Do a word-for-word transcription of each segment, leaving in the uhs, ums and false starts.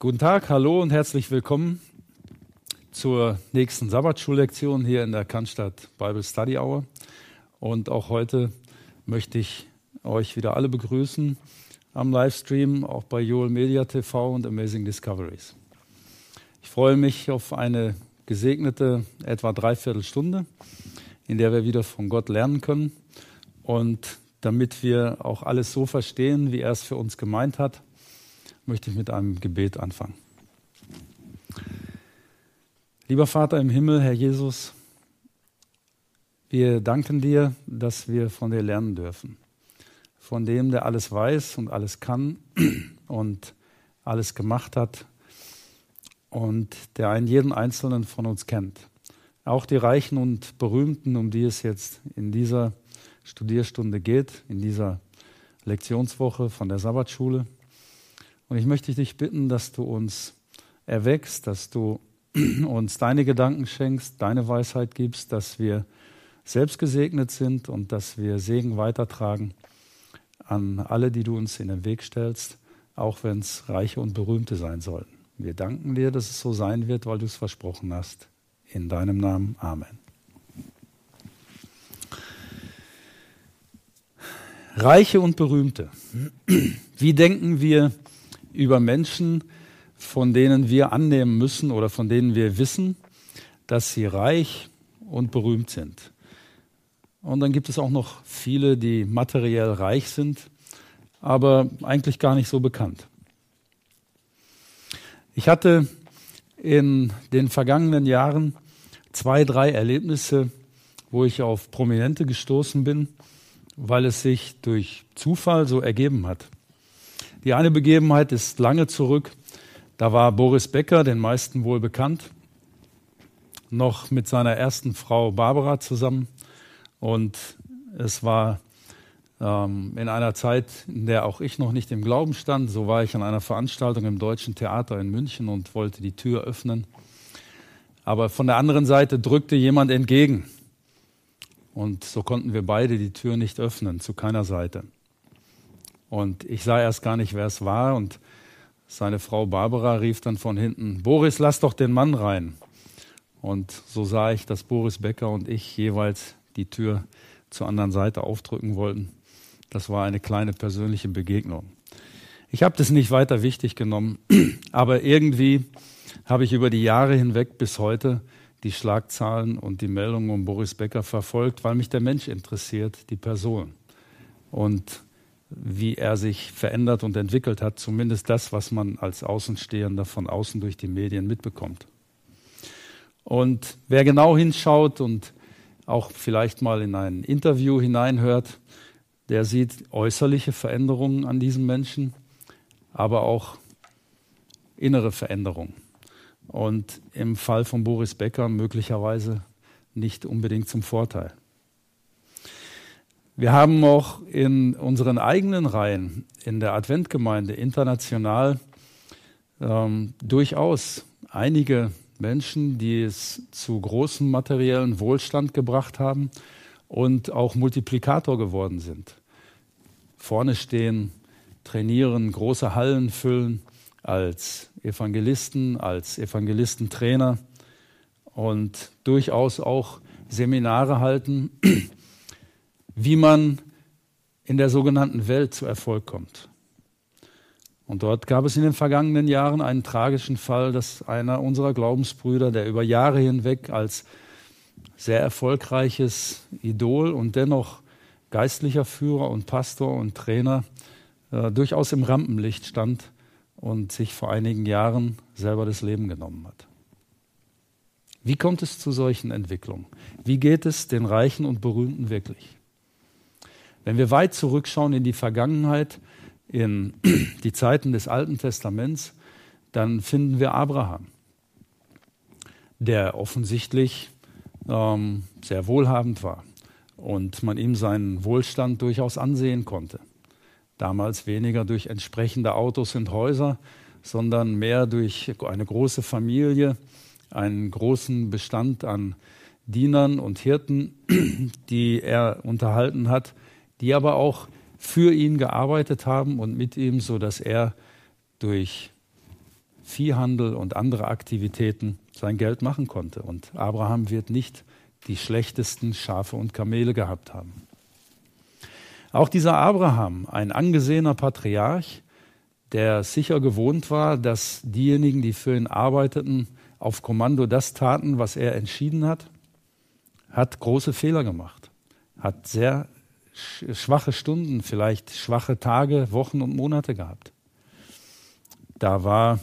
Guten Tag, hallo und herzlich willkommen zur nächsten Sabbatschullektion hier in der Cannstatt Bible Study Hour. Und auch heute möchte ich euch wieder alle begrüßen am Livestream, auch bei Joel Media T V und Amazing Discoveries. Ich freue mich auf eine gesegnete etwa dreiviertel Stunde, in der wir wieder von Gott lernen können. Und damit wir auch alles so verstehen, wie er es für uns gemeint hat, möchte ich mit einem Gebet anfangen. Lieber Vater im Himmel, Herr Jesus, wir danken dir, dass wir von dir lernen dürfen. Von dem, der alles weiß und alles kann und alles gemacht hat und der einen jeden Einzelnen von uns kennt. Auch die Reichen und Berühmten, um die es jetzt in dieser Studierstunde geht, in dieser Lektionswoche von der Sabbatschule. Und ich möchte dich bitten, dass du uns erweckst, dass du uns deine Gedanken schenkst, deine Weisheit gibst, dass wir selbst gesegnet sind und dass wir Segen weitertragen an alle, die du uns in den Weg stellst, auch wenn es Reiche und Berühmte sein sollten. Wir danken dir, dass es so sein wird, weil du es versprochen hast. In deinem Namen. Amen. Reiche und Berühmte. Wie denken wir über Menschen, von denen wir annehmen müssen oder von denen wir wissen, dass sie reich und berühmt sind? Und dann gibt es auch noch viele, die materiell reich sind, aber eigentlich gar nicht so bekannt. Ich hatte in den vergangenen Jahren zwei, drei Erlebnisse, wo ich auf Prominente gestoßen bin, weil es sich durch Zufall so ergeben hat. Die eine Begebenheit ist lange zurück. Da war Boris Becker, den meisten wohl bekannt, noch mit seiner ersten Frau Barbara zusammen. Und es war ähm, in einer Zeit, in der auch ich noch nicht im Glauben stand. So war ich an einer Veranstaltung im Deutschen Theater in München und wollte die Tür öffnen. Aber von der anderen Seite drückte jemand entgegen. Und so konnten wir beide die Tür nicht öffnen, zu keiner Seite. Und ich sah erst gar nicht, wer es war. Und seine Frau Barbara rief dann von hinten, Boris, lass doch den Mann rein. Und so sah ich, dass Boris Becker und ich jeweils die Tür zur anderen Seite aufdrücken wollten. Das war eine kleine persönliche Begegnung. Ich habe das nicht weiter wichtig genommen, aber irgendwie habe ich über die Jahre hinweg bis heute die Schlagzahlen und die Meldungen um Boris Becker verfolgt, weil mich der Mensch interessiert, die Person. Und wie er sich verändert und entwickelt hat, zumindest das, was man als Außenstehender von außen durch die Medien mitbekommt. Und wer genau hinschaut und auch vielleicht mal in ein Interview hineinhört, der sieht äußerliche Veränderungen an diesem Menschen, aber auch innere Veränderungen. Und im Fall von Boris Becker möglicherweise nicht unbedingt zum Vorteil. Wir haben auch in unseren eigenen Reihen, in der Adventgemeinde international, ähm, durchaus einige Menschen, die es zu großem materiellen Wohlstand gebracht haben und auch Multiplikator geworden sind. Vorne stehen, trainieren, große Hallen füllen als Evangelisten, als Evangelistentrainer und durchaus auch Seminare halten, wie man in der sogenannten Welt zu Erfolg kommt. Und dort gab es in den vergangenen Jahren einen tragischen Fall, dass einer unserer Glaubensbrüder, der über Jahre hinweg als sehr erfolgreiches Idol und dennoch geistlicher Führer und Pastor und Trainer äh, durchaus im Rampenlicht stand und sich vor einigen Jahren selber das Leben genommen hat. Wie kommt es zu solchen Entwicklungen? Wie geht es den Reichen und Berühmten wirklich? Wenn wir weit zurückschauen in die Vergangenheit, in die Zeiten des Alten Testaments, dann finden wir Abraham, der offensichtlich ähm, sehr wohlhabend war und man ihm seinen Wohlstand durchaus ansehen konnte. Damals weniger durch entsprechende Autos und Häuser, sondern mehr durch eine große Familie, einen großen Bestand an Dienern und Hirten, die er unterhalten hat, die aber auch für ihn gearbeitet haben und mit ihm, sodass er durch Viehhandel und andere Aktivitäten sein Geld machen konnte. Und Abraham wird nicht die schlechtesten Schafe und Kamele gehabt haben. Auch dieser Abraham, ein angesehener Patriarch, der sicher gewohnt war, dass diejenigen, die für ihn arbeiteten, auf Kommando das taten, was er entschieden hat, hat große Fehler gemacht, hat sehr schwache Stunden, vielleicht schwache Tage, Wochen und Monate gehabt. Da war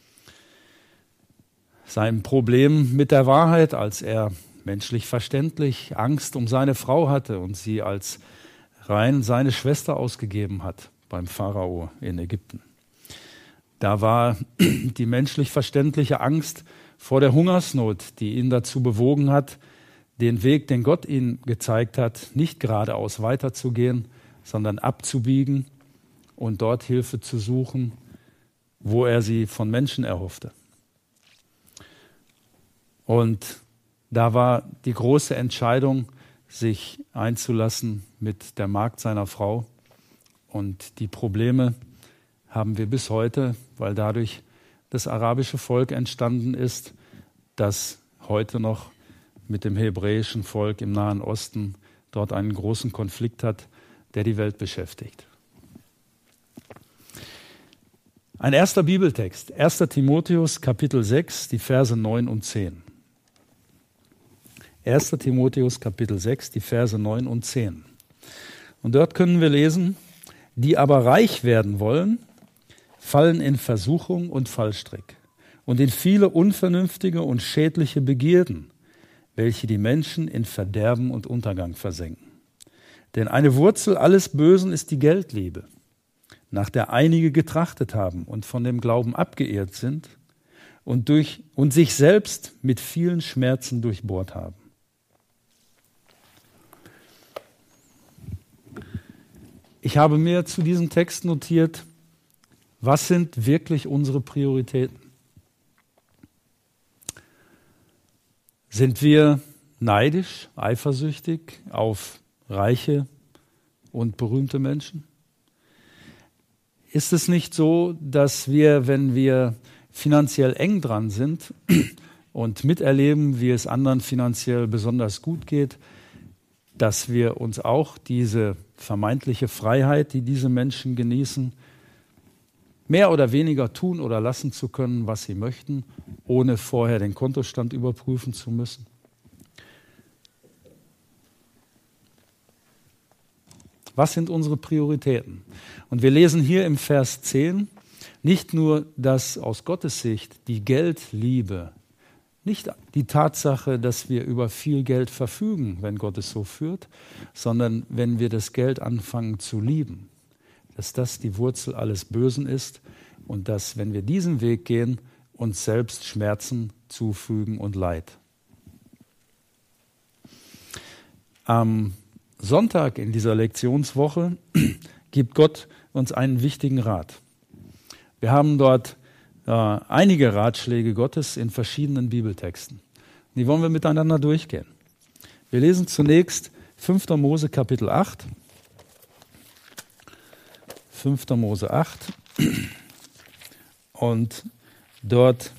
sein Problem mit der Wahrheit, als er menschlich verständlich Angst um seine Frau hatte und sie als rein seine Schwester ausgegeben hat beim Pharao in Ägypten. Da war die menschlich verständliche Angst vor der Hungersnot, die ihn dazu bewogen hat, den Weg, den Gott ihm gezeigt hat, nicht geradeaus weiterzugehen, sondern abzubiegen und dort Hilfe zu suchen, wo er sie von Menschen erhoffte. Und da war die große Entscheidung, sich einzulassen mit der Magd seiner Frau. Und die Probleme haben wir bis heute, weil dadurch das arabische Volk entstanden ist, das heute noch mit dem hebräischen Volk im Nahen Osten dort einen großen Konflikt hat, der die Welt beschäftigt. Ein erster Bibeltext, erster Timotheus, Kapitel sechs, die Verse neun und zehn. erster Timotheus, Kapitel sechs, die Verse neun und zehn. Und dort können wir lesen, die aber reich werden wollen, fallen in Versuchung und Fallstrick und in viele unvernünftige und schädliche Begierden, welche die Menschen in Verderben und Untergang versenken. Denn eine Wurzel alles Bösen ist die Geldliebe, nach der einige getrachtet haben und von dem Glauben abgeirrt sind und, durch, und sich selbst mit vielen Schmerzen durchbohrt haben. Ich habe mir zu diesem Text notiert, was sind wirklich unsere Prioritäten? Sind wir neidisch, eifersüchtig auf reiche und berühmte Menschen? Ist es nicht so, dass wir, wenn wir finanziell eng dran sind und miterleben, wie es anderen finanziell besonders gut geht, dass wir uns auch diese vermeintliche Freiheit, die diese Menschen genießen, mehr oder weniger tun oder lassen zu können, was sie möchten, ohne vorher den Kontostand überprüfen zu müssen? Was sind unsere Prioritäten? Und wir lesen hier im Vers zehn nicht nur, dass aus Gottes Sicht die Geldliebe, nicht die Tatsache, dass wir über viel Geld verfügen, wenn Gott es so führt, sondern wenn wir das Geld anfangen zu lieben, dass das die Wurzel alles Bösen ist und dass, wenn wir diesen Weg gehen, uns selbst Schmerzen zufügen und Leid. Am Sonntag in dieser Lektionswoche gibt Gott uns einen wichtigen Rat. Wir haben dort äh, einige Ratschläge Gottes in verschiedenen Bibeltexten. Die wollen wir miteinander durchgehen. Wir lesen zunächst fünfter Mose Kapitel acht. fünfter Mose acht. Und dort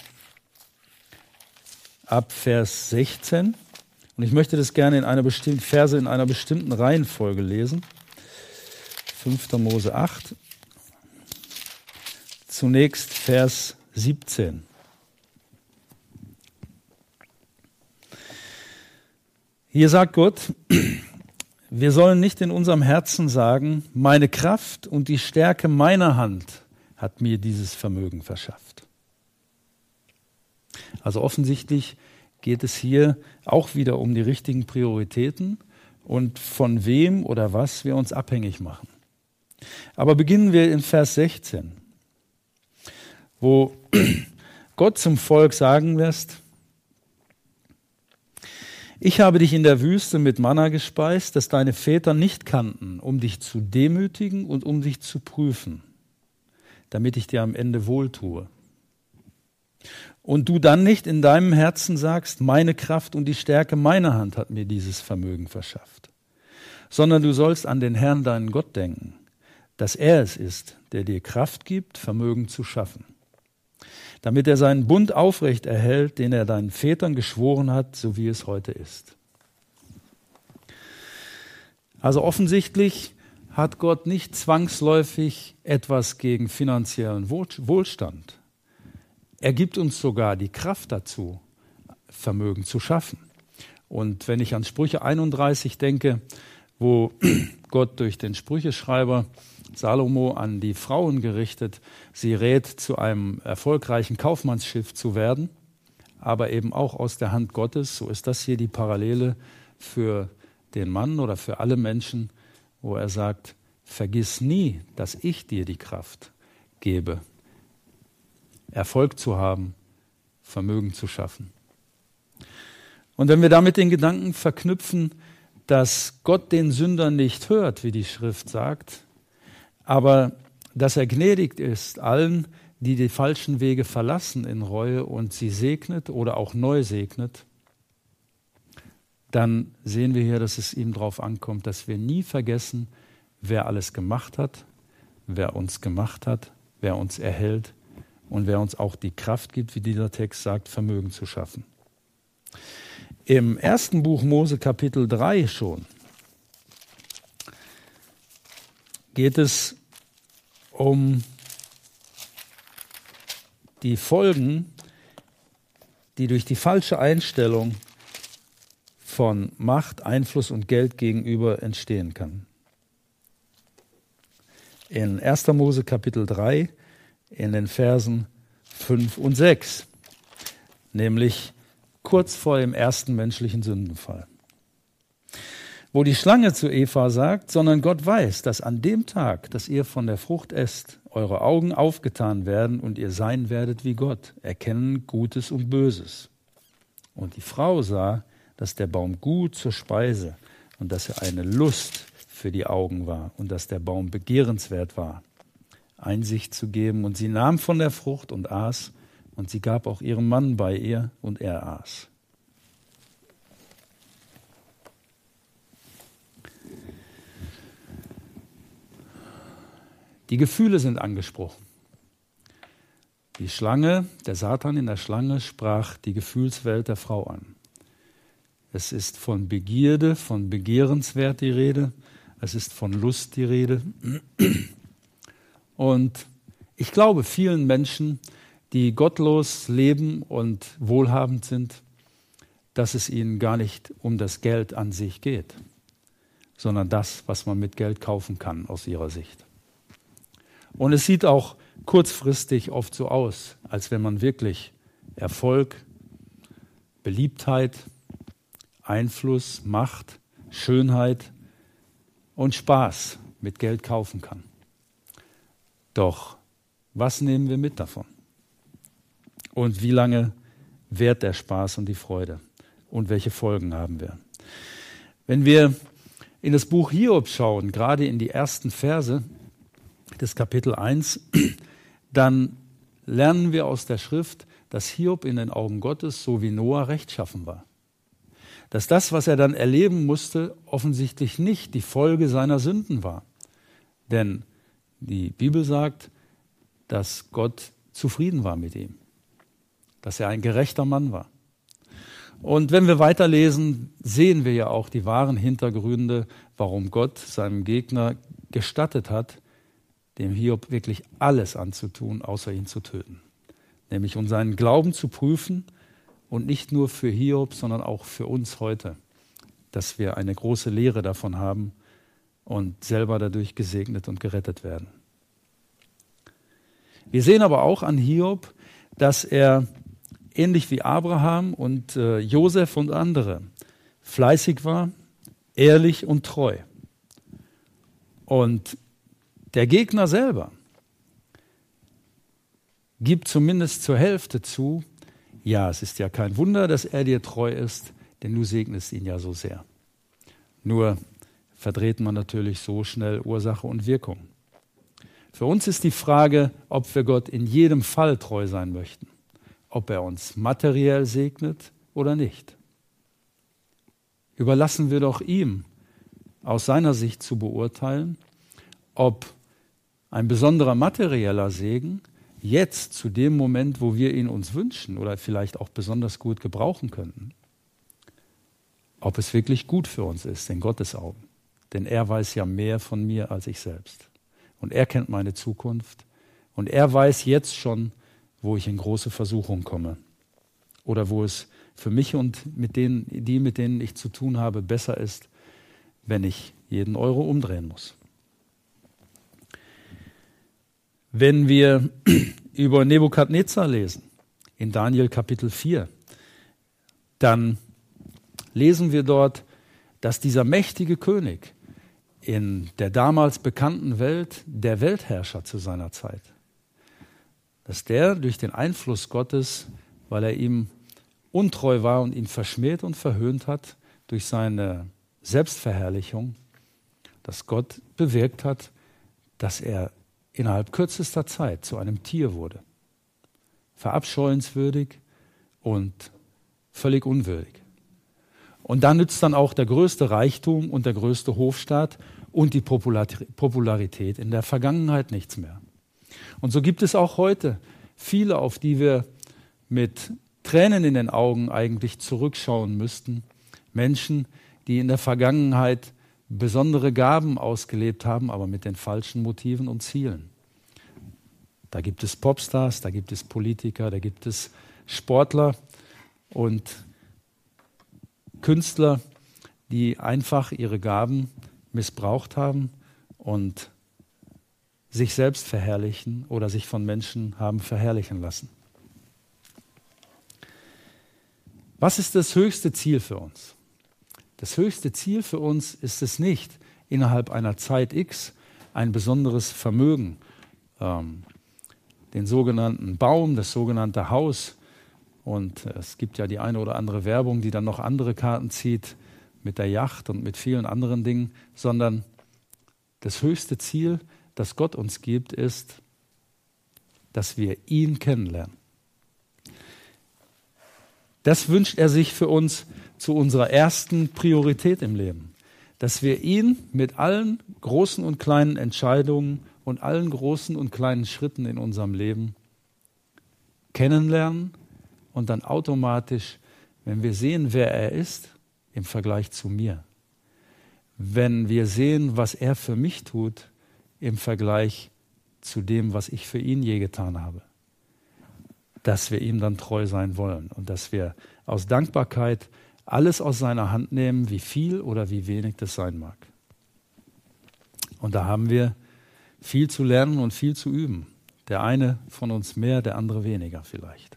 ab Vers sechzehn. Und ich möchte das gerne in einer bestimmten Verse in einer bestimmten Reihenfolge lesen. fünfter Mose acht. Zunächst Vers siebzehn. Hier sagt Gott, wir sollen nicht in unserem Herzen sagen, meine Kraft und die Stärke meiner Hand hat mir dieses Vermögen verschafft. Also offensichtlich geht es hier auch wieder um die richtigen Prioritäten und von wem oder was wir uns abhängig machen. Aber beginnen wir in Vers sechzehn, wo Gott zum Volk sagen lässt, ich habe dich in der Wüste mit Manna gespeist, das deine Väter nicht kannten, um dich zu demütigen und um dich zu prüfen, damit ich dir am Ende wohltue. Und du dann nicht in deinem Herzen sagst, meine Kraft und die Stärke meiner Hand hat mir dieses Vermögen verschafft, sondern du sollst an den Herrn, deinen Gott, denken, dass er es ist, der dir Kraft gibt, Vermögen zu schaffen. damit er seinen Bund aufrecht erhält, den er deinen Vätern geschworen hat, so wie es heute ist. Also offensichtlich hat Gott nicht zwangsläufig etwas gegen finanziellen Wohlstand. Er gibt uns sogar die Kraft dazu, Vermögen zu schaffen. Und wenn ich an Sprüche einunddreißig denke, wo Gott durch den Sprücheschreiber Salomo an die Frauen gerichtet, sie rät, zu einem erfolgreichen Kaufmannsschiff zu werden, aber eben auch aus der Hand Gottes. So ist das hier die Parallele für den Mann oder für alle Menschen, wo er sagt, vergiss nie, dass ich dir die Kraft gebe, Erfolg zu haben, Vermögen zu schaffen. Und wenn wir damit den Gedanken verknüpfen, dass Gott den Sünder nicht hört, wie die Schrift sagt, aber dass er gnädig ist allen, die die falschen Wege verlassen in Reue und sie segnet oder auch neu segnet, dann sehen wir hier, dass es ihm darauf ankommt, dass wir nie vergessen, wer alles gemacht hat, wer uns gemacht hat, wer uns erhält und wer uns auch die Kraft gibt, wie dieser Text sagt, Vermögen zu schaffen. Im ersten Buch Mose Kapitel drei schon geht es um die Folgen, die durch die falsche Einstellung von Macht, Einfluss und Geld gegenüber entstehen kann. In erster Mose Kapitel drei, in den Versen fünf und sechs, nämlich kurz vor dem ersten menschlichen Sündenfall. Wo die Schlange zu Eva sagt, sondern Gott weiß, dass an dem Tag, dass ihr von der Frucht esst, eure Augen aufgetan werden und ihr sein werdet wie Gott, erkennen Gutes und Böses. Und die Frau sah, dass der Baum gut zur Speise und dass er eine Lust für die Augen war und dass der Baum begehrenswert war, Einsicht zu geben. Und sie nahm von der Frucht und aß, und sie gab auch ihrem Mann bei ihr, und er aß. Die Gefühle sind angesprochen. Die Schlange, der Satan in der Schlange, sprach die Gefühlswelt der Frau an. Es ist von Begierde, von Begehrenswert die Rede. Es ist von Lust die Rede. Und ich glaube, vielen Menschen, die gottlos leben und wohlhabend sind, dass es ihnen gar nicht um das Geld an sich geht, sondern das, was man mit Geld kaufen kann aus ihrer Sicht. Und es sieht auch kurzfristig oft so aus, als wenn man wirklich Erfolg, Beliebtheit, Einfluss, Macht, Schönheit und Spaß mit Geld kaufen kann. Doch was nehmen wir mit davon? Und wie lange währt der Spaß und die Freude? Und welche Folgen haben wir? Wenn wir in das Buch Hiob schauen, gerade in die ersten Verse des Kapitel eins, dann lernen wir aus der Schrift, dass Hiob in den Augen Gottes, so wie Noah, rechtschaffen war. Dass das, was er dann erleben musste, offensichtlich nicht die Folge seiner Sünden war. Denn die Bibel sagt, dass Gott zufrieden war mit ihm, dass er ein gerechter Mann war. Und wenn wir weiterlesen, sehen wir ja auch die wahren Hintergründe, warum Gott seinem Gegner gestattet hat, dem Hiob wirklich alles anzutun, außer ihn zu töten. Nämlich um seinen Glauben zu prüfen und nicht nur für Hiob, sondern auch für uns heute, dass wir eine große Lehre davon haben und selber dadurch gesegnet und gerettet werden. Wir sehen aber auch an Hiob, dass er ähnlich wie Abraham und äh, Josef und andere fleißig war, ehrlich und treu. Und der Gegner selber gibt zumindest zur Hälfte zu, ja, es ist ja kein Wunder, dass er dir treu ist, denn du segnest ihn ja so sehr. Nur verdreht man natürlich so schnell Ursache und Wirkung. Für uns ist die Frage, ob wir Gott in jedem Fall treu sein möchten, ob er uns materiell segnet oder nicht. Überlassen wir doch ihm, aus seiner Sicht zu beurteilen, ob ein besonderer materieller Segen jetzt zu dem Moment, wo wir ihn uns wünschen oder vielleicht auch besonders gut gebrauchen könnten, ob es wirklich gut für uns ist, in Gottes Augen. Denn er weiß ja mehr von mir als ich selbst. Und er kennt meine Zukunft. Und er weiß jetzt schon, wo ich in große Versuchung komme. Oder wo es für mich und mit denen, die, mit denen ich zu tun habe, besser ist, wenn ich jeden Euro umdrehen muss. Wenn wir über Nebukadnezar lesen, in Daniel Kapitel vier, dann lesen wir dort, dass dieser mächtige König in der damals bekannten Welt der Weltherrscher zu seiner Zeit, dass der durch den Einfluss Gottes, weil er ihm untreu war und ihn verschmäht und verhöhnt hat, durch seine Selbstverherrlichung, dass Gott bewirkt hat, dass er innerhalb kürzester Zeit zu einem Tier wurde. Verabscheuenswürdig und völlig unwürdig. Und da nützt dann auch der größte Reichtum und der größte Hofstaat und die Popularität in der Vergangenheit nichts mehr. Und so gibt es auch heute viele, auf die wir mit Tränen in den Augen eigentlich zurückschauen müssten. Menschen, die in der Vergangenheit besondere Gaben ausgelebt haben, aber mit den falschen Motiven und Zielen. Da gibt es Popstars, da gibt es Politiker, da gibt es Sportler und Künstler, die einfach ihre Gaben missbraucht haben und sich selbst verherrlichen oder sich von Menschen haben verherrlichen lassen. Was ist das höchste Ziel für uns? Das höchste Ziel für uns ist es nicht, innerhalb einer Zeit X ein besonderes Vermögen, ähm, den sogenannten Baum, das sogenannte Haus. Und es gibt ja die eine oder andere Werbung, die dann noch andere Karten zieht mit der Yacht und mit vielen anderen Dingen, sondern das höchste Ziel, das Gott uns gibt, ist, dass wir ihn kennenlernen. Das wünscht er sich für uns zu unserer ersten Priorität im Leben, dass wir ihn mit allen großen und kleinen Entscheidungen und allen großen und kleinen Schritten in unserem Leben kennenlernen und dann automatisch, wenn wir sehen, wer er ist, im Vergleich zu mir, wenn wir sehen, was er für mich tut, im Vergleich zu dem, was ich für ihn je getan habe, dass wir ihm dann treu sein wollen und dass wir aus Dankbarkeit alles aus seiner Hand nehmen, wie viel oder wie wenig das sein mag. Und da haben wir viel zu lernen und viel zu üben. Der eine von uns mehr, der andere weniger vielleicht.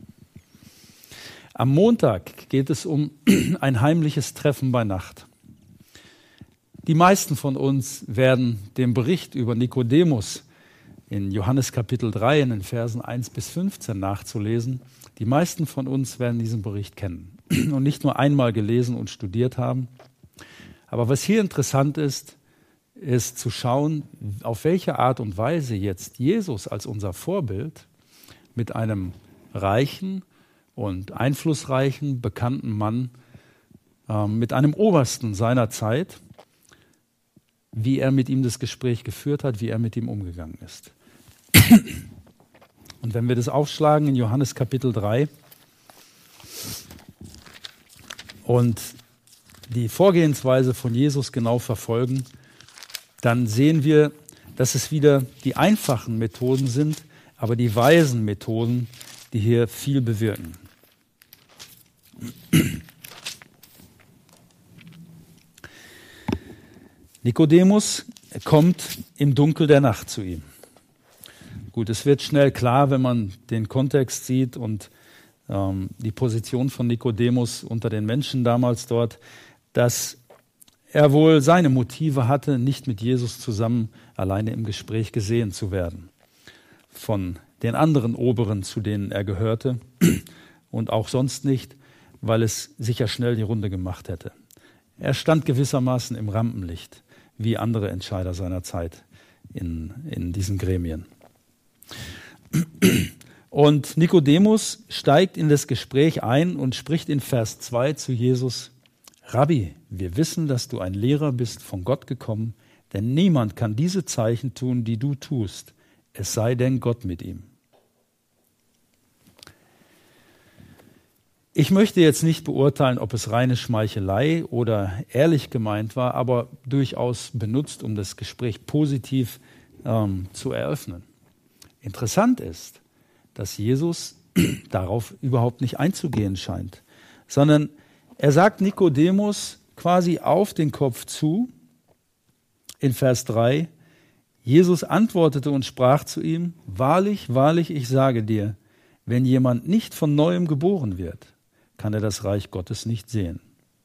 Am Montag geht es um ein heimliches Treffen bei Nacht. Die meisten von uns werden den Bericht über Nikodemus in Johannes Kapitel drei, in den Versen eins bis fünfzehn nachzulesen. Die meisten von uns werden diesen Bericht kennen und nicht nur einmal gelesen und studiert haben. Aber was hier interessant ist, ist zu schauen, auf welche Art und Weise jetzt Jesus als unser Vorbild mit einem reichen und einflussreichen, bekannten Mann, äh, mit einem Obersten seiner Zeit, wie er mit ihm das Gespräch geführt hat, wie er mit ihm umgegangen ist. Und wenn wir das aufschlagen in Johannes Kapitel drei und die Vorgehensweise von Jesus genau verfolgen, dann sehen wir, dass es wieder die einfachen Methoden sind, aber die weisen Methoden, die hier viel bewirken. Nikodemus kommt im Dunkel der Nacht zu ihm. Gut, es wird schnell klar, wenn man den Kontext sieht und ähm, die Position von Nikodemus unter den Menschen damals dort, dass er wohl seine Motive hatte, nicht mit Jesus zusammen alleine im Gespräch gesehen zu werden. Von den anderen Oberen, zu denen er gehörte, und auch sonst nicht, weil es sicher schnell die Runde gemacht hätte. Er stand gewissermaßen im Rampenlicht, wie andere Entscheider seiner Zeit in, in diesen Gremien. Und Nikodemus steigt in das Gespräch ein und spricht in Vers zwei zu Jesus: Rabbi, wir wissen, dass du ein Lehrer bist, von Gott gekommen, denn niemand kann diese Zeichen tun, die du tust, es sei denn Gott mit ihm. Ich möchte jetzt nicht beurteilen, ob es reine Schmeichelei oder ehrlich gemeint war, aber durchaus benutzt, um das Gespräch positiv ähm, zu eröffnen. Interessant ist, dass Jesus darauf überhaupt nicht einzugehen scheint, sondern er sagt Nikodemus quasi auf den Kopf zu in Vers drei. Jesus antwortete und sprach zu ihm: Wahrlich, wahrlich, ich sage dir, wenn jemand nicht von Neuem geboren wird, kann er das Reich Gottes nicht sehen.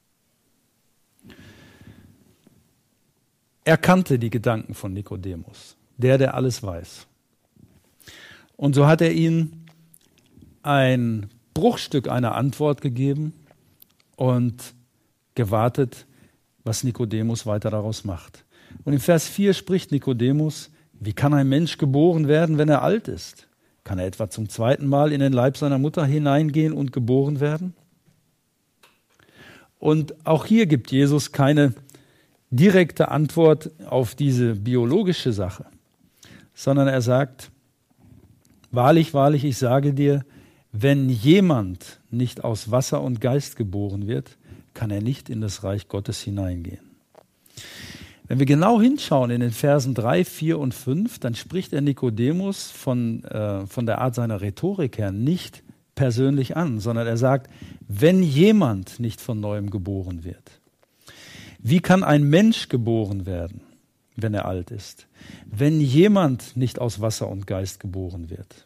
Er kannte die Gedanken von Nikodemus, der, der alles weiß. Und so hat er ihm ein Bruchstück einer Antwort gegeben und gewartet, was Nikodemus weiter daraus macht. Und in Vers vier spricht Nikodemus: Wie kann ein Mensch geboren werden, wenn er alt ist? Kann er etwa zum zweiten Mal in den Leib seiner Mutter hineingehen und geboren werden? Und auch hier gibt Jesus keine direkte Antwort auf diese biologische Sache, sondern er sagt: Wahrlich, wahrlich, ich sage dir, wenn jemand nicht aus Wasser und Geist geboren wird, kann er nicht in das Reich Gottes hineingehen. Wenn wir genau hinschauen in den Versen drei, vier und fünf, dann spricht er Nikodemus von, äh, von der Art seiner Rhetorik her nicht persönlich an, sondern er sagt, wenn jemand nicht von Neuem geboren wird. Wie kann ein Mensch geboren werden, wenn er alt ist? Wenn jemand nicht aus Wasser und Geist geboren wird.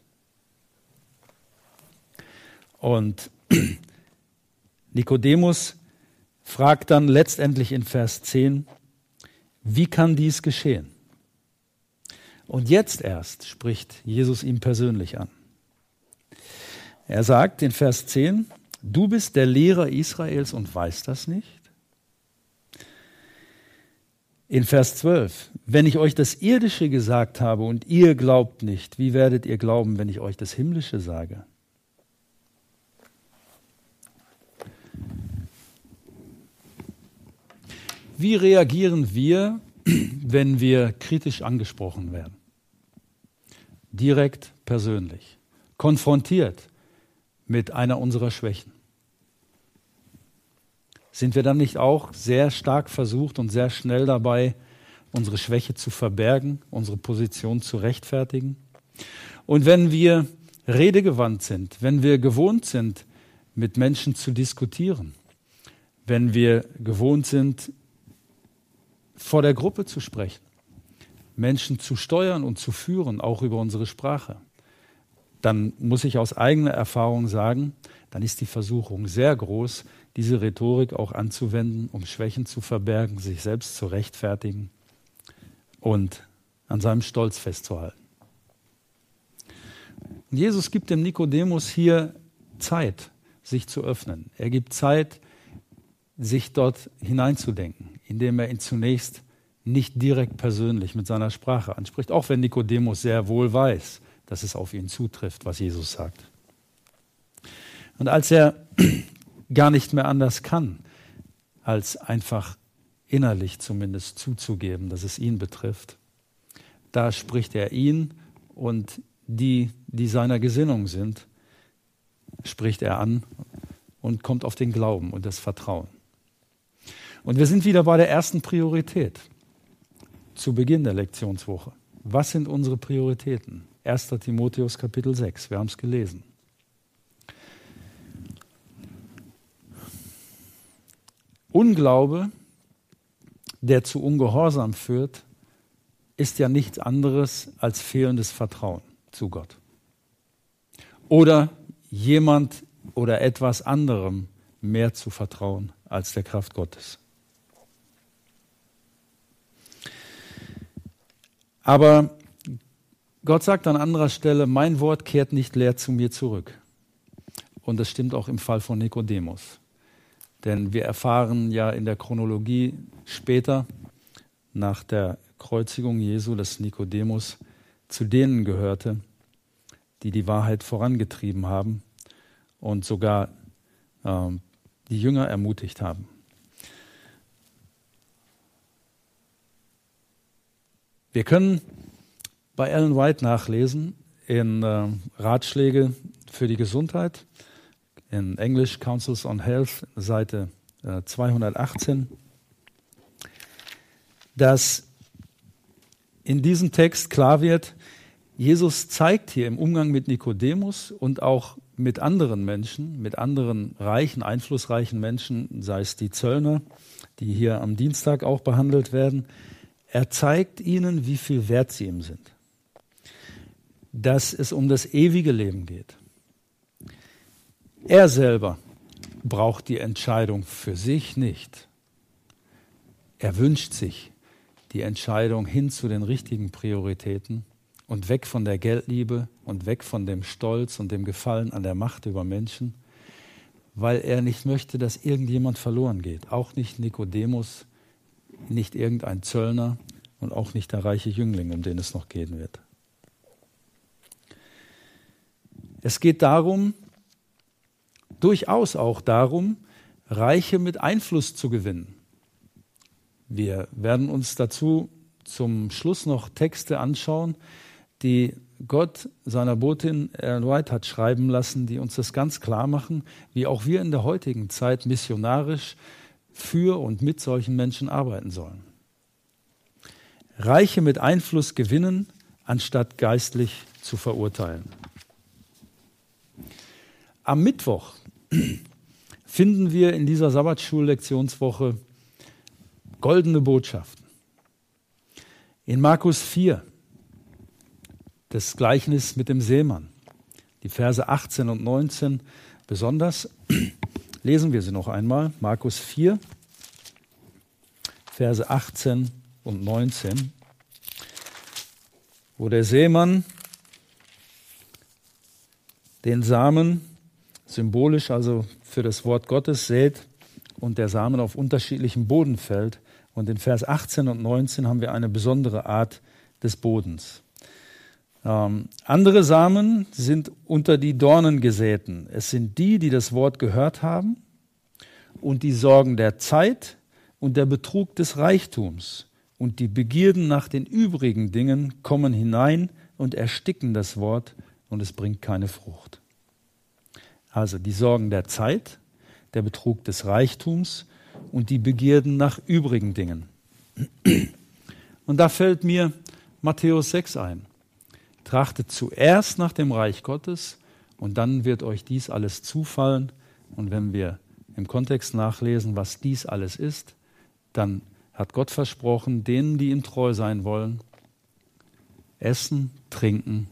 Und Nikodemus fragt dann letztendlich in Vers zehn, wie kann dies geschehen? Und jetzt erst spricht Jesus ihm persönlich an. Er sagt in Vers zehn, du bist der Lehrer Israels und weißt das nicht? In Vers zwölf, wenn ich euch das Irdische gesagt habe und ihr glaubt nicht, wie werdet ihr glauben, wenn ich euch das Himmlische sage? Wie reagieren wir, wenn wir kritisch angesprochen werden? Direkt, persönlich, konfrontiert mit einer unserer Schwächen. Sind wir dann nicht auch sehr stark versucht und sehr schnell dabei, unsere Schwäche zu verbergen, unsere Position zu rechtfertigen? Und wenn wir redegewandt sind, wenn wir gewohnt sind, mit Menschen zu diskutieren, wenn wir gewohnt sind, vor der Gruppe zu sprechen, Menschen zu steuern und zu führen, auch über unsere Sprache, dann muss ich aus eigener Erfahrung sagen, dann ist die Versuchung sehr groß, diese Rhetorik auch anzuwenden, um Schwächen zu verbergen, sich selbst zu rechtfertigen und an seinem Stolz festzuhalten. Und Jesus gibt dem Nikodemus hier Zeit, sich zu öffnen. Er gibt Zeit, sich dort hineinzudenken, indem er ihn zunächst nicht direkt persönlich mit seiner Sprache anspricht, auch wenn Nikodemus sehr wohl weiß, dass es auf ihn zutrifft, was Jesus sagt. Und als er gar nicht mehr anders kann, als einfach innerlich zumindest zuzugeben, dass es ihn betrifft, da spricht er ihn und die, die seiner Gesinnung sind, spricht er an und kommt auf den Glauben und das Vertrauen. Und wir sind wieder bei der ersten Priorität zu Beginn der Lektionswoche. Was sind unsere Prioritäten? erster Timotheus Kapitel sechs, wir haben es gelesen. Unglaube, der zu Ungehorsam führt, ist ja nichts anderes als fehlendes Vertrauen zu Gott. Oder jemand oder etwas anderem mehr zu vertrauen als der Kraft Gottes. Aber Gott sagt an anderer Stelle, mein Wort kehrt nicht leer zu mir zurück. Und das stimmt auch im Fall von Nikodemus. Denn wir erfahren ja in der Chronologie später, nach der Kreuzigung Jesu, dass Nikodemus zu denen gehörte, die die Wahrheit vorangetrieben haben und sogar äh, die Jünger ermutigt haben. Wir können bei Ellen White nachlesen in äh, Ratschläge für die Gesundheit in Englisch Councils on Health, Seite äh, zweihundertachtzehn, dass in diesem Text klar wird, Jesus zeigt hier im Umgang mit Nikodemus und auch mit anderen Menschen, mit anderen reichen, einflussreichen Menschen, sei es die Zöllner, die hier am Dienstag auch behandelt werden, er zeigt ihnen, wie viel wert sie ihm sind. Dass es um das ewige Leben geht. Er selber braucht die Entscheidung für sich nicht. Er wünscht sich die Entscheidung hin zu den richtigen Prioritäten und weg von der Geldliebe und weg von dem Stolz und dem Gefallen an der Macht über Menschen, weil er nicht möchte, dass irgendjemand verloren geht. Auch nicht Nikodemus, nicht irgendein Zöllner und auch nicht der reiche Jüngling, um den es noch gehen wird. Es geht darum, durchaus auch darum, Reiche mit Einfluss zu gewinnen. Wir werden uns dazu zum Schluss noch Texte anschauen, die Gott seiner Botin Ellen White hat schreiben lassen, die uns das ganz klar machen, wie auch wir in der heutigen Zeit missionarisch für und mit solchen Menschen arbeiten sollen. Reiche mit Einfluss gewinnen, anstatt geistlich zu verurteilen. Am Mittwoch finden wir in dieser Sabbatschul-Lektionswoche goldene Botschaften. In Markus vier, das Gleichnis mit dem Seemann, die Verse achtzehn und neunzehn besonders, lesen wir sie noch einmal. Markus vier, Verse achtzehn und neunzehn, wo der Seemann den Samen, symbolisch also für das Wort Gottes, sät und der Samen auf unterschiedlichem Boden fällt. Und in Vers achtzehn und neunzehn haben wir eine besondere Art des Bodens. Ähm, andere Samen sind unter die Dornen gesäten. Es sind die, die das Wort gehört haben und die Sorgen der Zeit und der Betrug des Reichtums und die Begierden nach den übrigen Dingen kommen hinein und ersticken das Wort und es bringt keine Frucht. Also die Sorgen der Zeit, der Betrug des Reichtums und die Begierden nach übrigen Dingen. Und da fällt mir Matthäus sechs ein. Trachtet zuerst nach dem Reich Gottes und dann wird euch dies alles zufallen. Und wenn wir im Kontext nachlesen, was dies alles ist, dann hat Gott versprochen, denen, die ihm treu sein wollen, Essen, Trinken,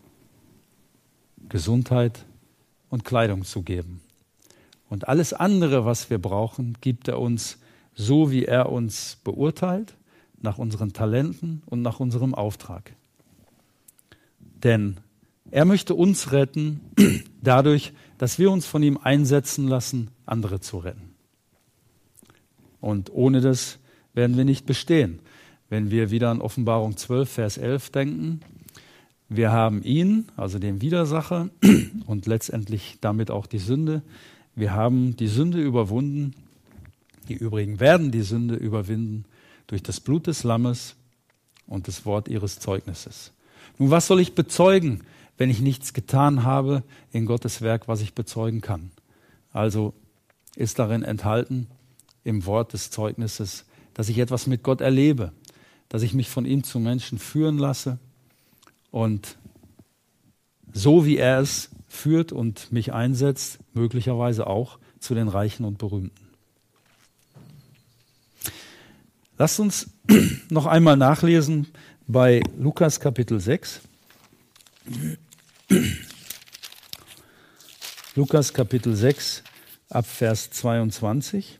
Gesundheit und Kleidung zu geben. Und alles andere, was wir brauchen, gibt er uns so, wie er uns beurteilt, nach unseren Talenten und nach unserem Auftrag. Denn er möchte uns retten, dadurch, dass wir uns von ihm einsetzen lassen, andere zu retten. Und ohne das werden wir nicht bestehen. Wenn wir wieder an Offenbarung zwölf, Vers elf denken, wir haben ihn, also den Widersacher und letztendlich damit auch die Sünde. Wir haben die Sünde überwunden, die übrigen werden die Sünde überwinden durch das Blut des Lammes und das Wort ihres Zeugnisses. Nun, was soll ich bezeugen, wenn ich nichts getan habe in Gottes Werk, was ich bezeugen kann? Also ist darin enthalten, im Wort des Zeugnisses, dass ich etwas mit Gott erlebe, dass ich mich von ihm zu Menschen führen lasse und so wie er es führt und mich einsetzt, möglicherweise auch zu den Reichen und Berühmten. Lasst uns noch einmal nachlesen bei Lukas Kapitel sechs. Lukas Kapitel sechs ab Vers zweiundzwanzig.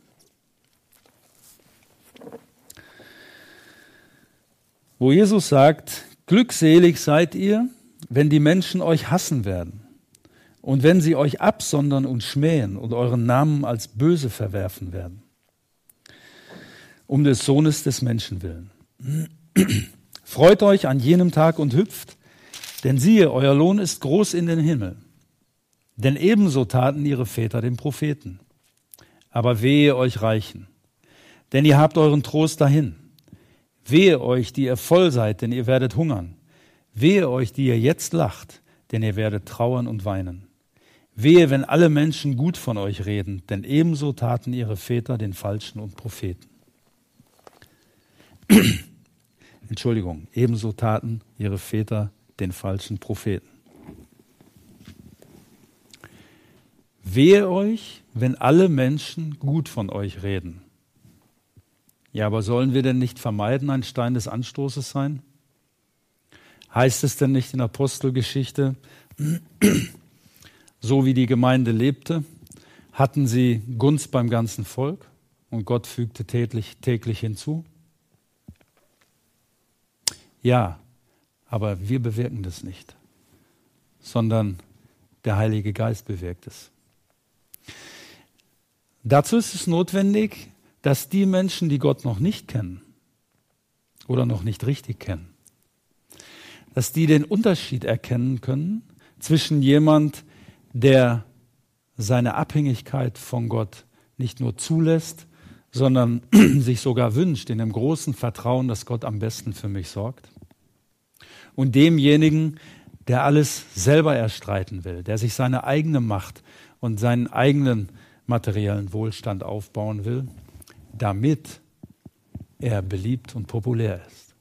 Wo Jesus sagt, glückselig seid ihr, wenn die Menschen euch hassen werden und wenn sie euch absondern und schmähen und euren Namen als böse verwerfen werden, um des Sohnes des Menschen willen. Freut euch an jenem Tag und hüpft, denn siehe, euer Lohn ist groß in den Himmel. Denn ebenso taten ihre Väter den Propheten. Aber wehe euch Reichen, denn ihr habt euren Trost dahin. Wehe euch, die ihr voll seid, denn ihr werdet hungern. Wehe euch, die ihr jetzt lacht, denn ihr werdet trauern und weinen. Wehe, wenn alle Menschen gut von euch reden, denn ebenso taten ihre Väter den Falschen und Propheten. Entschuldigung, ebenso taten ihre Väter den falschen Propheten. Wehe euch, wenn alle Menschen gut von euch reden. Ja, aber sollen wir denn nicht vermeiden, ein Stein des Anstoßes sein? Heißt es denn nicht in Apostelgeschichte, so wie die Gemeinde lebte, hatten sie Gunst beim ganzen Volk und Gott fügte täglich, täglich hinzu? Ja, aber wir bewirken das nicht, sondern der Heilige Geist bewirkt es. Dazu ist es notwendig, dass die Menschen, die Gott noch nicht kennen oder noch nicht richtig kennen, dass die den Unterschied erkennen können zwischen jemand, der seine Abhängigkeit von Gott nicht nur zulässt, sondern sich sogar wünscht in dem großen Vertrauen, dass Gott am besten für mich sorgt, und demjenigen, der alles selber erstreiten will, der sich seine eigene Macht und seinen eigenen materiellen Wohlstand aufbauen will, damit er beliebt und populär ist.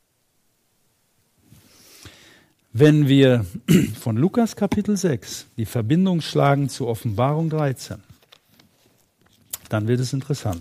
Wenn wir von Lukas Kapitel sechs die Verbindung schlagen zu Offenbarung dreizehn, dann wird es interessant.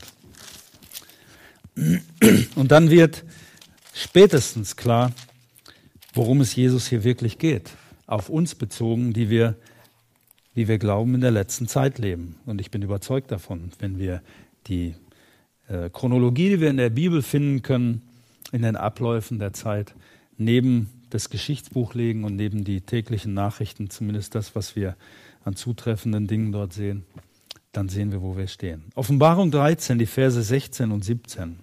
Und dann wird spätestens klar, worum es Jesus hier wirklich geht, auf uns bezogen, die wir, wie wir glauben, in der letzten Zeit leben. Und ich bin überzeugt davon, wenn wir die äh, Chronologie, die wir in der Bibel finden können, in den Abläufen der Zeit, neben das Geschichtsbuch legen und neben die täglichen Nachrichten, zumindest das, was wir an zutreffenden Dingen dort sehen, dann sehen wir, wo wir stehen. Offenbarung dreizehn, die Verse sechzehn und siebzehn.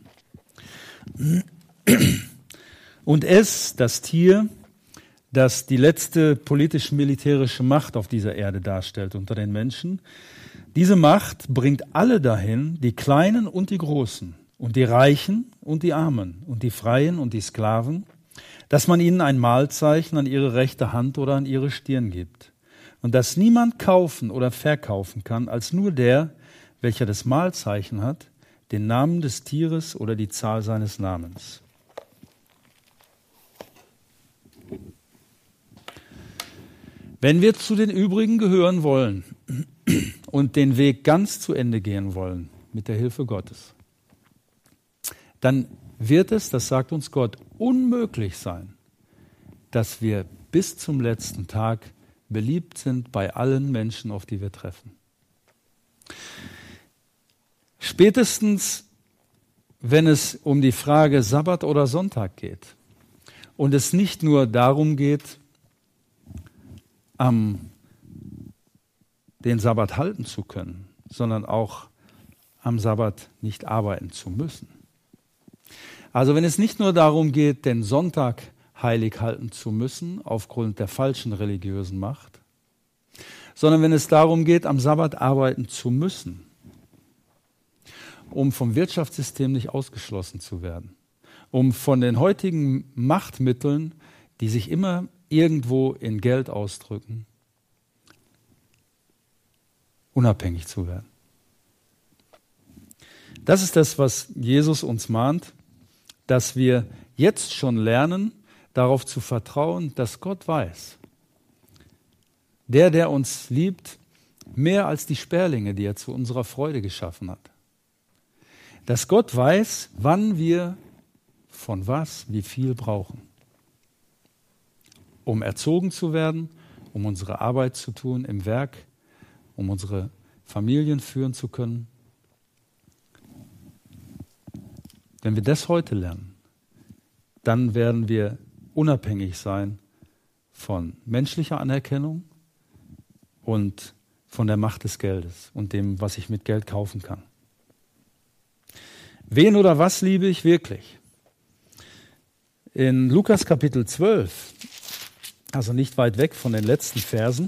Und es, das Tier, das die letzte politisch-militärische Macht auf dieser Erde darstellt unter den Menschen, diese Macht bringt alle dahin, die Kleinen und die Großen, und die Reichen und die Armen, und die Freien und die Sklaven, dass man ihnen ein Mahlzeichen an ihre rechte Hand oder an ihre Stirn gibt, und dass niemand kaufen oder verkaufen kann, als nur der, welcher das Mahlzeichen hat, den Namen des Tieres oder die Zahl seines Namens. Wenn wir zu den übrigen gehören wollen und den Weg ganz zu Ende gehen wollen, mit der Hilfe Gottes, dann wird es, das sagt uns Gott, unmöglich sein, dass wir bis zum letzten Tag beliebt sind bei allen Menschen, auf die wir treffen. Spätestens, wenn es um die Frage Sabbat oder Sonntag geht und es nicht nur darum geht, am den Sabbat halten zu können, sondern auch am Sabbat nicht arbeiten zu müssen. Also wenn es nicht nur darum geht, den Sonntag heilig halten zu müssen, aufgrund der falschen religiösen Macht, sondern wenn es darum geht, am Sabbat arbeiten zu müssen, um vom Wirtschaftssystem nicht ausgeschlossen zu werden, um von den heutigen Machtmitteln, die sich immer irgendwo in Geld ausdrücken, unabhängig zu werden. Das ist das, was Jesus uns mahnt, dass wir jetzt schon lernen, darauf zu vertrauen, dass Gott weiß. Der, der uns liebt, mehr als die Sperlinge, die er zu unserer Freude geschaffen hat. Dass Gott weiß, wann wir von was wie viel brauchen, um erzogen zu werden, um unsere Arbeit zu tun im Werk, um unsere Familien führen zu können. Wenn wir das heute lernen, dann werden wir unabhängig sein von menschlicher Anerkennung und von der Macht des Geldes und dem, was ich mit Geld kaufen kann. Wen oder was liebe ich wirklich? In Lukas Kapitel zwölf, also nicht weit weg von den letzten Versen,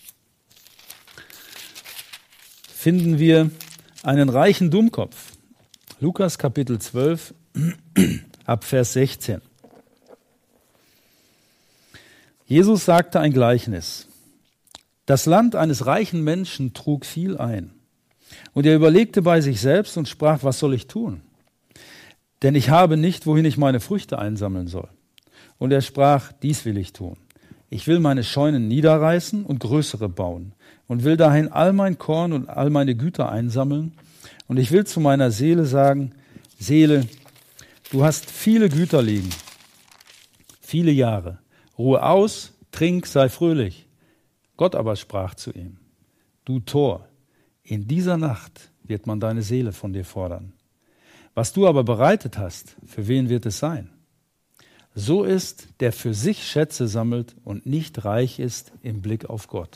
finden wir einen reichen Dummkopf. Lukas Kapitel zwölf, ab Vers sechzehn. Jesus sagte ein Gleichnis. Das Land eines reichen Menschen trug viel ein. Und er überlegte bei sich selbst und sprach, was soll ich tun? Denn ich habe nicht, wohin ich meine Früchte einsammeln soll. Und er sprach, dies will ich tun. Ich will meine Scheunen niederreißen und größere bauen und will dahin all mein Korn und all meine Güter einsammeln. Und ich will zu meiner Seele sagen, Seele, du hast viele Güter liegen, viele Jahre. Ruhe aus, trink, sei fröhlich. Gott aber sprach zu ihm, du Tor, in dieser Nacht wird man deine Seele von dir fordern. Was du aber bereitet hast, für wen wird es sein? So ist, der für sich Schätze sammelt und nicht reich ist im Blick auf Gott.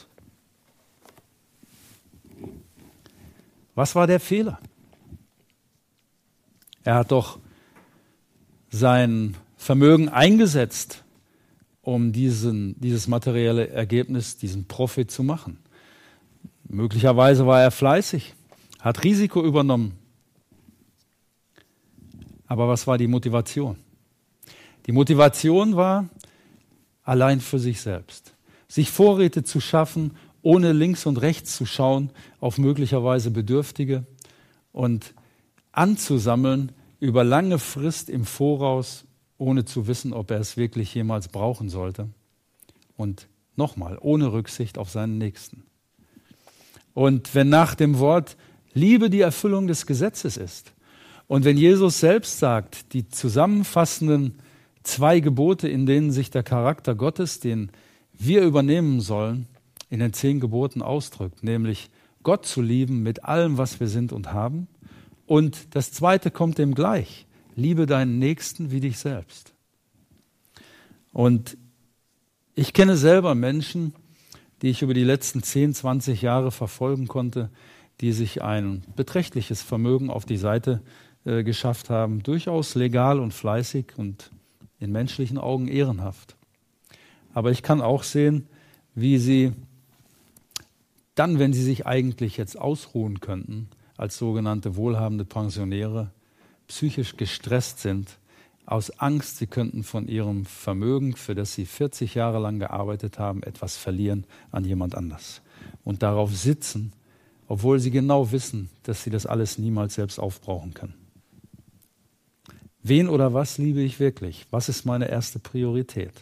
Was war der Fehler? Er hat doch sein Vermögen eingesetzt, um diesen, dieses materielle Ergebnis, diesen Profit zu machen. Möglicherweise war er fleißig, hat Risiko übernommen. Aber was war die Motivation? Die Motivation war allein für sich selbst. Sich Vorräte zu schaffen, ohne links und rechts zu schauen auf möglicherweise Bedürftige und anzusammeln über lange Frist im Voraus, ohne zu wissen, ob er es wirklich jemals brauchen sollte. Und nochmal, ohne Rücksicht auf seinen Nächsten. Und wenn nach dem Wort Liebe die Erfüllung des Gesetzes ist und wenn Jesus selbst sagt, die zusammenfassenden zwei Gebote, in denen sich der Charakter Gottes, den wir übernehmen sollen, in den zehn Geboten ausdrückt, nämlich Gott zu lieben mit allem, was wir sind und haben. Und das zweite kommt dem gleich. Liebe deinen Nächsten wie dich selbst. Und ich kenne selber Menschen, die ich über die letzten zehn, zwanzig Jahre verfolgen konnte, die sich ein beträchtliches Vermögen auf die Seite äh, geschafft haben, durchaus legal und fleißig und in menschlichen Augen ehrenhaft. Aber ich kann auch sehen, wie sie dann, wenn sie sich eigentlich jetzt ausruhen könnten, als sogenannte wohlhabende Pensionäre, psychisch gestresst sind, aus Angst, sie könnten von ihrem Vermögen, für das sie vierzig Jahre lang gearbeitet haben, etwas verlieren an jemand anders. Und darauf sitzen, obwohl sie genau wissen, dass sie das alles niemals selbst aufbrauchen können. Wen oder was liebe ich wirklich? Was ist meine erste Priorität?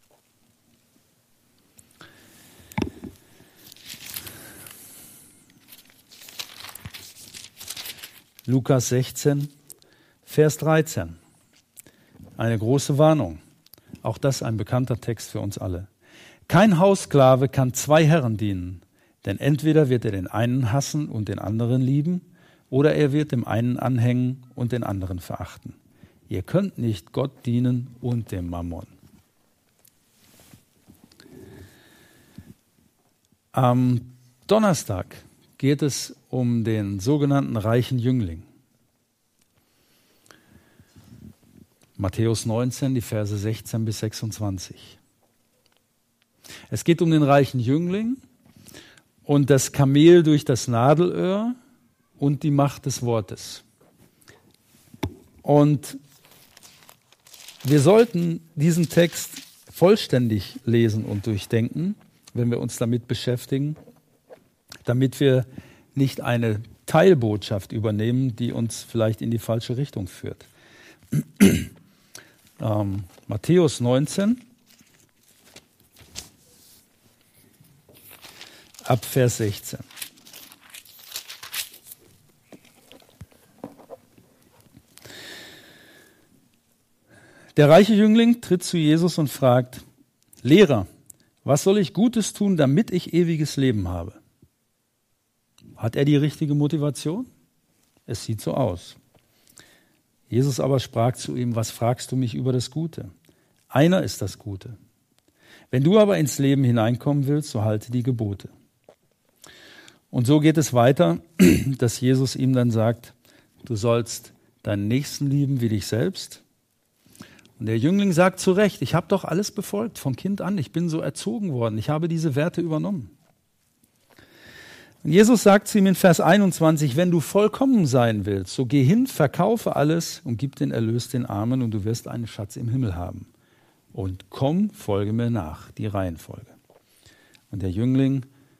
Lukas sechzehn, Vers dreizehn. Eine große Warnung. Auch das ein bekannter Text für uns alle. Kein Haussklave kann zwei Herren dienen, denn entweder wird er den einen hassen und den anderen lieben, oder er wird dem einen anhängen und den anderen verachten. Ihr könnt nicht Gott dienen und dem Mammon. Am Donnerstag geht es um den sogenannten reichen Jüngling. Matthäus neunzehn, die Verse sechzehn bis sechsundzwanzig. Es geht um den reichen Jüngling und das Kamel durch das Nadelöhr und die Macht des Wortes. Und wir sollten diesen Text vollständig lesen und durchdenken, wenn wir uns damit beschäftigen, damit wir nicht eine Teilbotschaft übernehmen, die uns vielleicht in die falsche Richtung führt. ähm, Matthäus neunzehn, ab Vers sechzehn. Der reiche Jüngling tritt zu Jesus und fragt, Lehrer, was soll ich Gutes tun, damit ich ewiges Leben habe? Hat er die richtige Motivation? Es sieht so aus. Jesus aber sprach zu ihm, was fragst du mich über das Gute? Einer ist das Gute. Wenn du aber ins Leben hineinkommen willst, so halte die Gebote. Und so geht es weiter, dass Jesus ihm dann sagt, du sollst deinen Nächsten lieben wie dich selbst. Und der Jüngling sagt zu Recht, ich habe doch alles befolgt von Kind an, ich bin so erzogen worden, ich habe diese Werte übernommen. Und Jesus sagt zu ihm in Vers einundzwanzig, wenn du vollkommen sein willst, so geh hin, verkaufe alles und gib den Erlös den Armen und du wirst einen Schatz im Himmel haben. Und komm, folge mir nach, die Reihenfolge. Und der Jüngling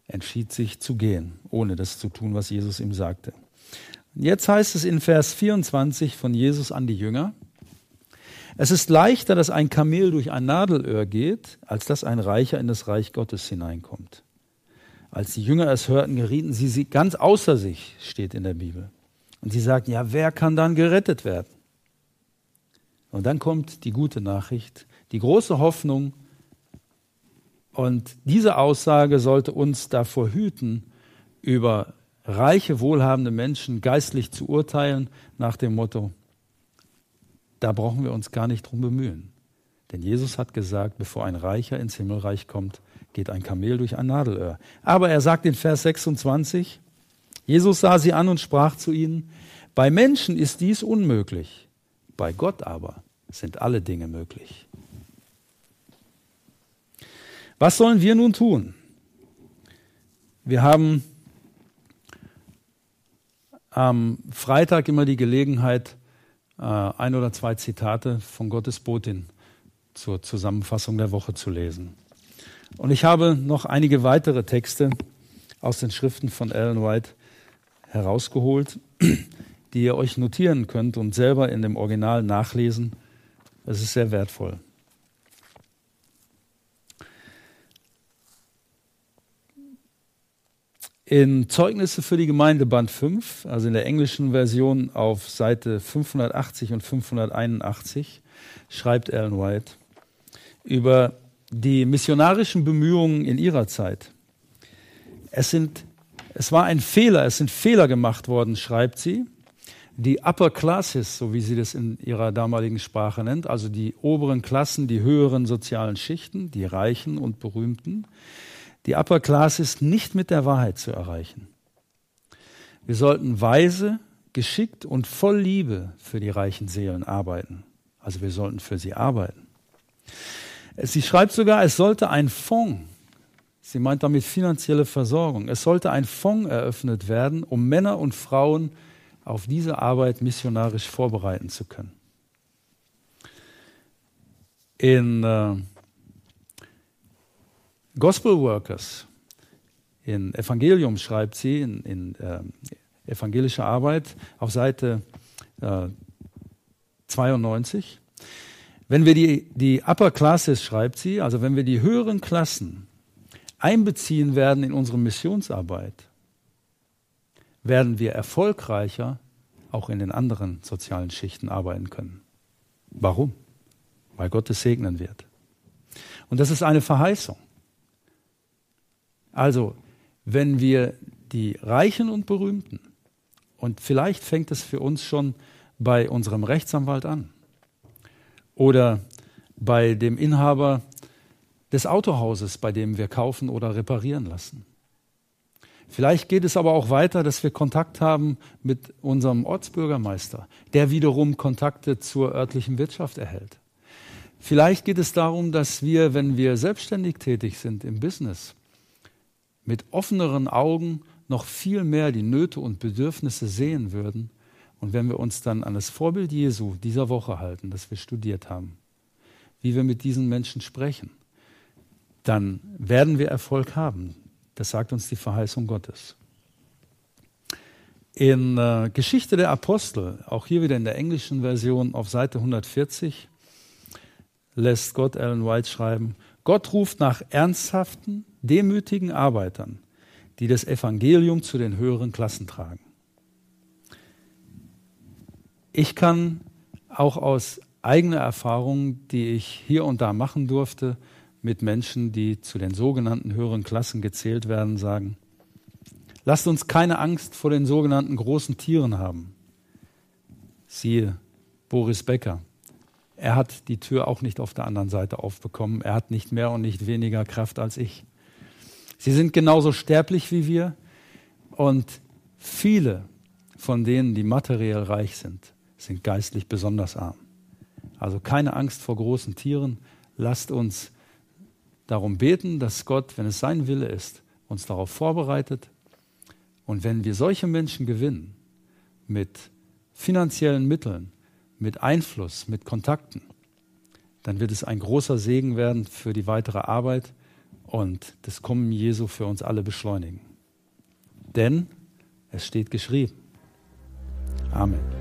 entschied sich zu gehen, ohne das zu tun, was Jesus ihm sagte. Jetzt heißt es in Vers vierundzwanzig von Jesus an die Jünger: Es ist leichter, dass ein Kamel durch ein Nadelöhr geht, als dass ein Reicher in das Reich Gottes hineinkommt. Als die Jünger es hörten, gerieten sie ganz außer sich, steht in der Bibel. Und sie sagten, ja, wer kann dann gerettet werden? Und dann kommt die gute Nachricht, die große Hoffnung. Und diese Aussage sollte uns davor hüten, über reiche, wohlhabende Menschen geistlich zu urteilen, nach dem Motto, da brauchen wir uns gar nicht drum bemühen. Denn Jesus hat gesagt, bevor ein Reicher ins Himmelreich kommt, geht ein Kamel durch ein Nadelöhr. Aber er sagt in Vers sechsundzwanzig, Jesus sah sie an und sprach zu ihnen, bei Menschen ist dies unmöglich, bei Gott aber sind alle Dinge möglich. Was sollen wir nun tun? Wir haben am Freitag immer die Gelegenheit, ein oder zwei Zitate von Gottes Botin zur Zusammenfassung der Woche zu lesen. Und ich habe noch einige weitere Texte aus den Schriften von Ellen White herausgeholt, die ihr euch notieren könnt und selber in dem Original nachlesen. Es ist sehr wertvoll. In Zeugnisse für die Gemeinde Band fünf, also in der englischen Version auf Seite fünfhundertachtzig und fünfhunderteinundachtzig, schreibt Ellen White über die missionarischen Bemühungen in ihrer Zeit. Es, sind, es war ein Fehler, es sind Fehler gemacht worden, schreibt sie. Die Upper Classes, so wie sie das in ihrer damaligen Sprache nennt, also die oberen Klassen, die höheren sozialen Schichten, die Reichen und Berühmten, die Upper Classes nicht mit der Wahrheit zu erreichen. Wir sollten weise, geschickt und voll Liebe für die reichen Seelen arbeiten. Also wir sollten für sie arbeiten. Sie schreibt sogar, es sollte ein Fonds, sie meint damit finanzielle Versorgung, es sollte ein Fonds eröffnet werden, um Männer und Frauen auf diese Arbeit missionarisch vorbereiten zu können. In äh, Gospel Workers, in Evangelium schreibt sie, in, in äh, evangelischer Arbeit, auf Seite äh, zweiundneunzig. Wenn wir die, die Upper Classes, schreibt sie, also wenn wir die höheren Klassen einbeziehen werden in unsere Missionsarbeit, werden wir erfolgreicher auch in den anderen sozialen Schichten arbeiten können. Warum? Weil Gott es segnen wird. Und das ist eine Verheißung. Also, wenn wir die Reichen und Berühmten, und vielleicht fängt es für uns schon bei unserem Rechtsanwalt an oder bei dem Inhaber des Autohauses, bei dem wir kaufen oder reparieren lassen. Vielleicht geht es aber auch weiter, dass wir Kontakt haben mit unserem Ortsbürgermeister, der wiederum Kontakte zur örtlichen Wirtschaft erhält. Vielleicht geht es darum, dass wir, wenn wir selbstständig tätig sind im Business, mit offeneren Augen noch viel mehr die Nöte und Bedürfnisse sehen würden. Und wenn wir uns dann an das Vorbild Jesu dieser Woche halten, das wir studiert haben, wie wir mit diesen Menschen sprechen, dann werden wir Erfolg haben. Das sagt uns die Verheißung Gottes. In äh, Geschichte der Apostel, auch hier wieder in der englischen Version auf Seite hundertvierzig, lässt Gott Ellen White schreiben, Gott ruft nach ernsthaften, demütigen Arbeitern, die das Evangelium zu den höheren Klassen tragen. Ich kann auch aus eigener Erfahrung, die ich hier und da machen durfte, mit Menschen, die zu den sogenannten höheren Klassen gezählt werden, sagen, lasst uns keine Angst vor den sogenannten großen Tieren haben. Siehe Boris Becker. Er hat die Tür auch nicht auf der anderen Seite aufbekommen. Er hat nicht mehr und nicht weniger Kraft als ich. Sie sind genauso sterblich wie wir und viele von denen, die materiell reich sind, sind geistlich besonders arm. Also keine Angst vor großen Tieren. Lasst uns darum beten, dass Gott, wenn es sein Wille ist, uns darauf vorbereitet. Und wenn wir solche Menschen gewinnen, mit finanziellen Mitteln, mit Einfluss, mit Kontakten, dann wird es ein großer Segen werden für die weitere Arbeit und das Kommen Jesu für uns alle beschleunigen. Denn es steht geschrieben. Amen.